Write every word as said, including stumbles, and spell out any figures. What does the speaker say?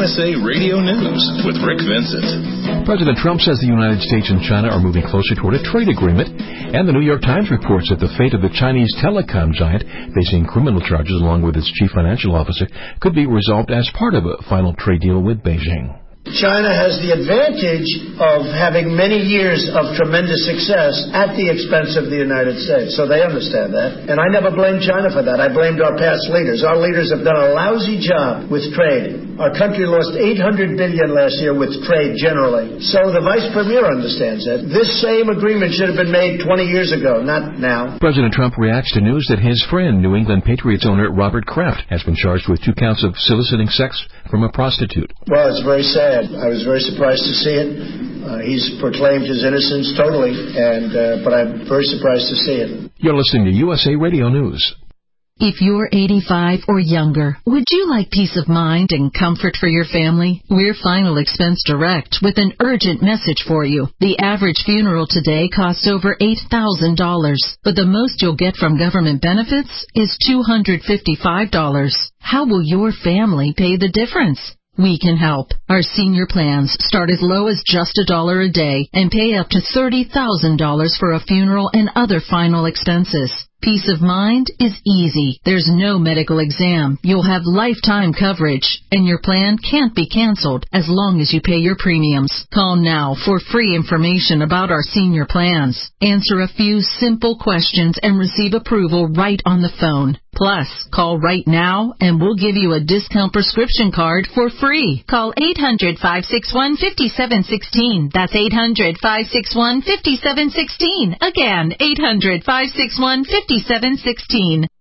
S A Radio News with Rick Vincent. President Trump says the United States and China are moving closer toward a trade agreement, and the New York Times reports that the fate of the Chinese telecom giant, facing criminal charges along with its chief financial officer, could be resolved as part of a final trade deal with Beijing. China has the advantage of having many years of tremendous success at the expense of the United States. So they understand that. And I never blamed China for that. I blamed our past leaders. Our leaders have done a lousy job with trade. Our country lost eight hundred billion dollars last year with trade generally. So the Vice Premier understands that. This same agreement should have been made twenty years ago, not now. President Trump reacts to news that his friend, New England Patriots owner Robert Kraft, has been charged with two counts of soliciting sex from a prostitute. Well, it's very sad. I was very surprised to see it. Uh, he's proclaimed his innocence totally, and uh, but I'm very surprised to see it. You're listening to U S A Radio News. If you're eighty-five or younger, would you like peace of mind and comfort for your family? We're Final Expense Direct with an urgent message for you. The average funeral today costs over eight thousand dollars, but the most you'll get from government benefits is two hundred fifty-five dollars. How will your family pay the difference? We can help. Our senior plans start as low as just a dollar a day and pay up to thirty thousand dollars for a funeral and other final expenses. Peace of mind is easy. There's no medical exam. You'll have lifetime coverage, and your plan can't be canceled as long as you pay your premiums. Call now for free information about our senior plans. Answer a few simple questions and receive approval right on the phone. Plus, call right now and we'll give you a discount prescription card for free. Call eight hundred, five six one, five seven one six. That's eight hundred, five six one, five seven one six. Again, eight hundred, five six one, five seven one six.